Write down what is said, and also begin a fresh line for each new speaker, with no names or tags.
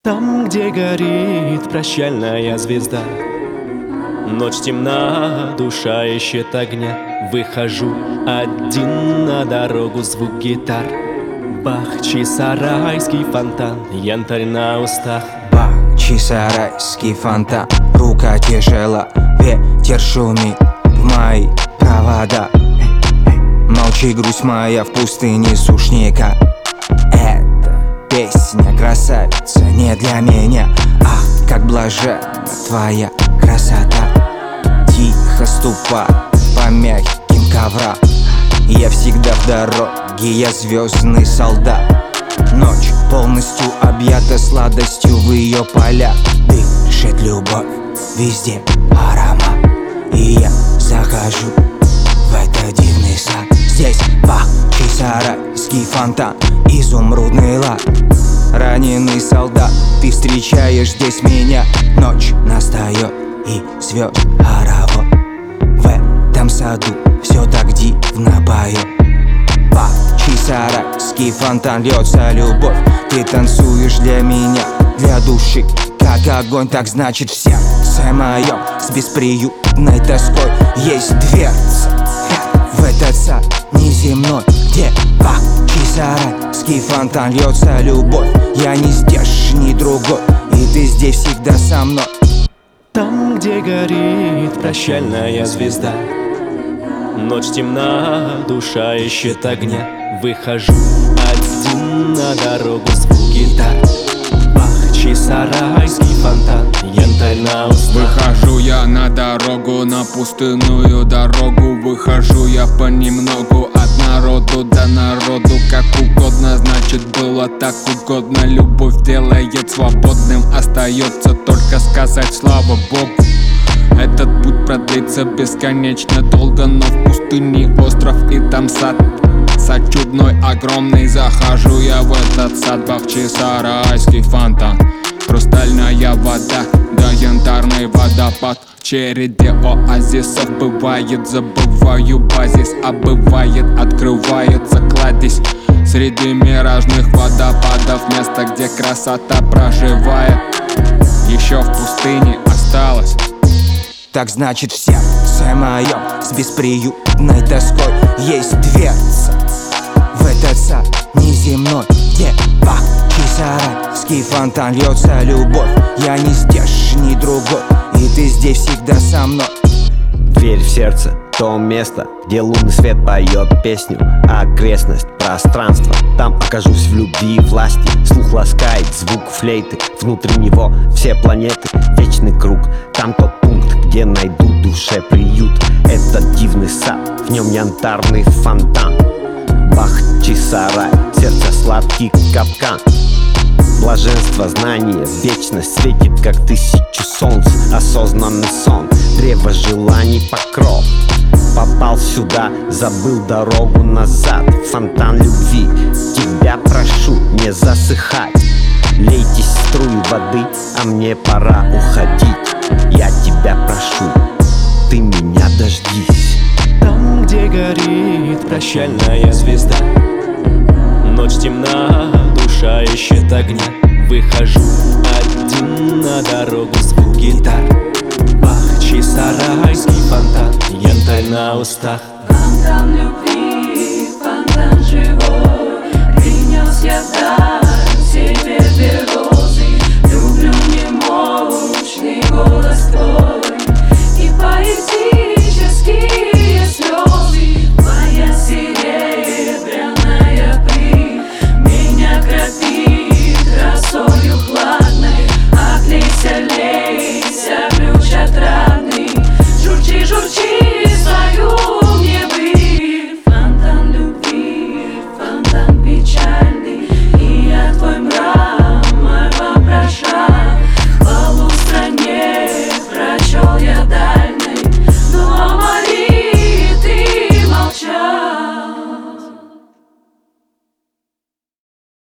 Там, где горит прощальная звезда, ночь темна, душа ищет огня. Выхожу один на дорогу, звук гитар. Бахчисарайский фонтан, янтарь на устах.
Бахчисарайский фонтан, рука тяжела, ветер шумит в мои провода. Молчи, грусть моя в пустыне сушняка. Эта песня, красавица, не для меня. Ах, как блаженна твоя красота. Тихо ступай по мягким коврам. Я всегда в дороге, я звездный солдат. Ночь полностью объята сладостью в ее полях. Дышит любовь, везде аромат. И я захожу в этот дивный сад. Здесь Бахчисарайский фонтан, изумрудный лад. Раненый солдат, ты встречаешь здесь меня. Ночь настает и звезд хоровод. В этом саду все так дивно поет. Бахчисарайский фонтан, льется любовь. Ты танцуешь для меня, для души, как огонь. Так значит в сердце моем с бесприютной тоской есть дверца в этот сад неземной, где Бахчисарайский фонтан, льется любовь. Я не здешний другой, и ты здесь всегда со мной.
Там, где горит прощальная звезда, ночь темна, душа ищет огня. Выхожу один на дорогу, звук гитар. Бахчисарайский фонтан, янтарь на устах.
Выхожу я на дорогу, на пустынную дорогу. Выхожу я понемногу от народу до народу. Как угодно, значит было так угодно. Любовь делает свободным, остается только сказать слава Богу. Этот путь продлится бесконечно долго, но в пустыне остров и там сад. Сад чудной, огромный, захожу я в этот сад. Бахчисарайский фонтан, хрустальная вода, да янтарный водопад. В череде оазисов бывает, забываю базис, а бывает, открывается кладезь. Среди миражных водопадов, место, где красота проживает. Еще в пустыне осталось.
Так значит в сердце моем с бесприютной тоской есть дверца в этот сад неземной, где Бахчисарайский фонтан, льется любовь. Я не здешний другой, и ты здесь всегда со мной.
Дверь в сердце, то место, где лунный свет поет песню. Окрестность, пространство, там окажусь в любви, власти. Слух ласкает звук флейты, внутри него все планеты. Вечный круг, там тот пункт, где найду душе приют. Этот дивный сад, в нем янтарный фонтан. Бахчисарай, сердце сладкий капкан. Блаженство, знание, вечность светит, как тысячу солнц. Осознанный сон, древо желаний, покров. Попал сюда, забыл дорогу назад. Фонтан любви, тебя прошу не засыхать. Лейтесь струи воды, а мне пора уходить. Я тебя прошу, ты меня дождись.
Там, где горит прощальная звезда, ночь темна, душа ищет огня. Выхожу один на дорогу, звук гитар. Бахчисарайский фонтан, янтарь на устах.
Фонтан любви, фонтан живой, принес я дар.